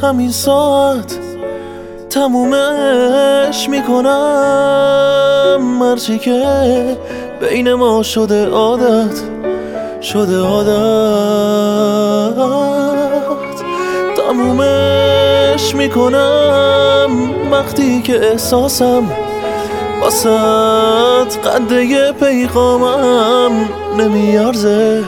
همین ساعت تمومش میکنم. هرچی که بین ما شده عادت، تمومش میکنم. وقتی که احساسم واسط قده پیغامم نمیارزه،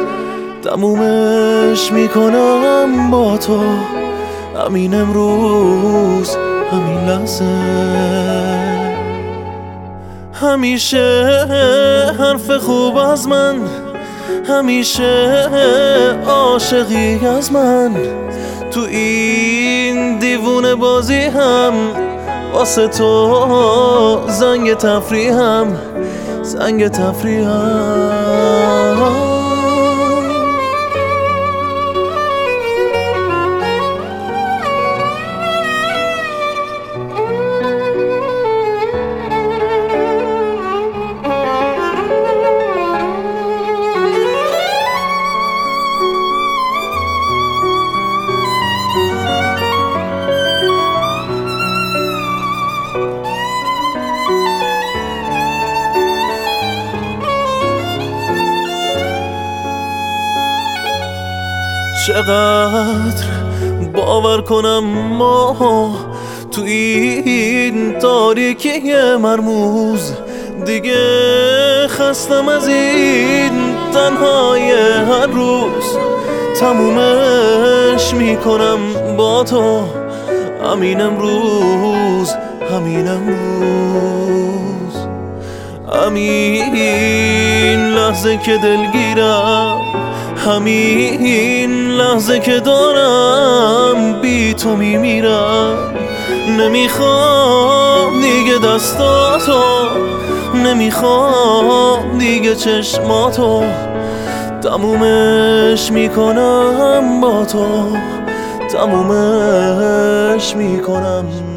تمومش میکنم با تو. همین امروز، همین لحظه. همیشه حرف خوب از من، همیشه عاشقی از من. تو این دیوونه بازی هم واسه تو زنگ تفریحم، زنگ تفریحم. چقدر باور کنم ما تو این تاریکی مرموز، دیگه خستم از این تنهای هر روز. تمومش میکنم با تو، همین امروز، همین امروز. همین لحظه که دلگیرم، همین لحظه که دارم بی تو میمیرم. نمیخوام دیگه دستاتو، نمیخوام دیگه چشماتو. تمومش میکنم با تو، تمومش میکنم.